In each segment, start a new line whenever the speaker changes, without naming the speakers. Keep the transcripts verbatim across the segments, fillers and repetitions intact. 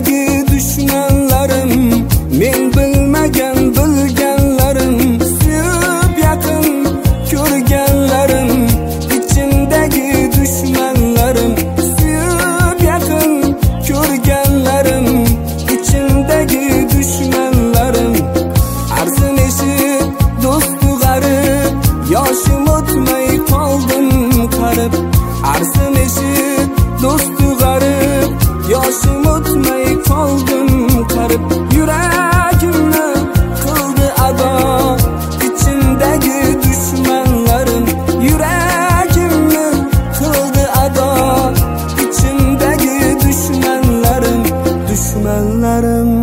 ichimdagi dushmanlarim, men bilmagan bilganlarim, sevib yaqin ko'rganlarim, ichimdagi dushmanlarim, sevib yaqin ko'rganlarim, ichimdagi dushmanlarim, arzin eshib do'stu g'arib, yoshim o'tmay qoldim qarib, arzin eshib do'stu g'arib, yoshim o'tmay qoldim qarib, yuragimni qildi ado ichimdagi dushmanlarim, yuragimni qildi ado ichimdagi dushmanlarim, dushmanlarim,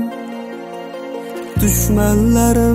dushmanlarim.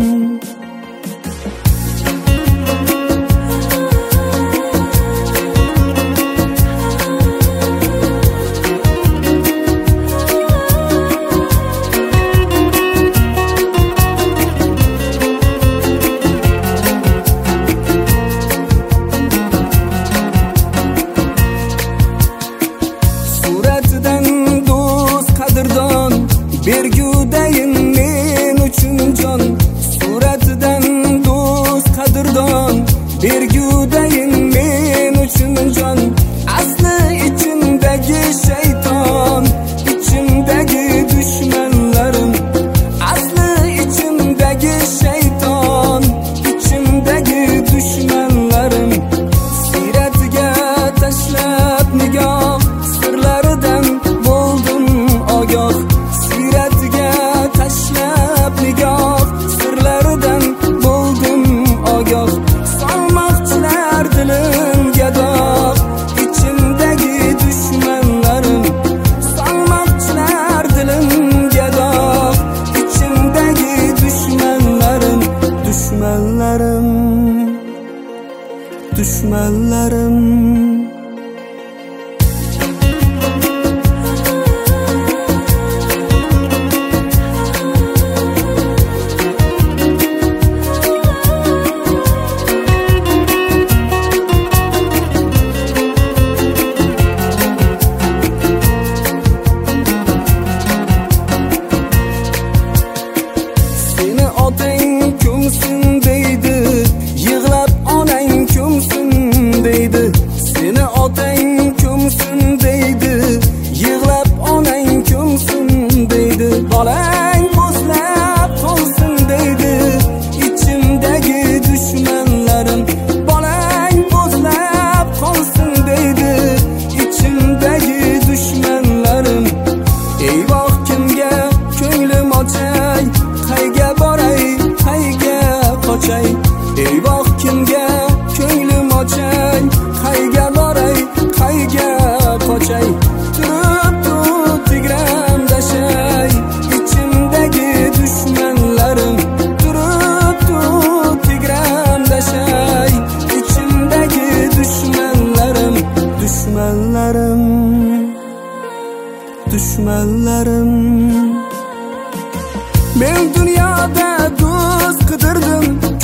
Suratidan do'st qadrdon, bergudayin men uchun jon. Suratidan do'st qadrdon, bergudayin men uchun jon. Asli ichimdagi shayton, ichimdagi dushmanlarim, asli ichimdagi shayton, ichimdagi dushmanlarim. Siratiga tashlab nigoh, sirlaridan bo'ldim ogoh. Siratiga tashlab nigoh, sirlaridan bo'ldim ogoh. Solmoqchilar dilimga dog', ichimdagi dushmanlarim, solmoqchilar dilimga dog', ichimdagi dushmanlarim, dushmanlarim, dushmanlarim. Seni otang ko'msin deydi, yig'lab onang ko'msin deydi. Seni otang ko'msin deydi, yig'lab onang ko'msin deydi. Bolang bo'zlab qolsin deydi, ichimdagi dushmanlarim. Bolang bo'zlab qolsin deydi, ichimdagi dushmanlarim. Eyvoh kimga ko'nglim ochay, qayga boray, qayga qochay. Eyvoh kimga ko'nglim ochay, qayga boray, qayga qochay. Turibdi tigramda shay, ichimdagi dushmanlarim. Turibdi tigramda shay, ichimdagi dushmanlarim, dushmanlarim, dushmanlarim. Men dunyoda do'st qidirdim,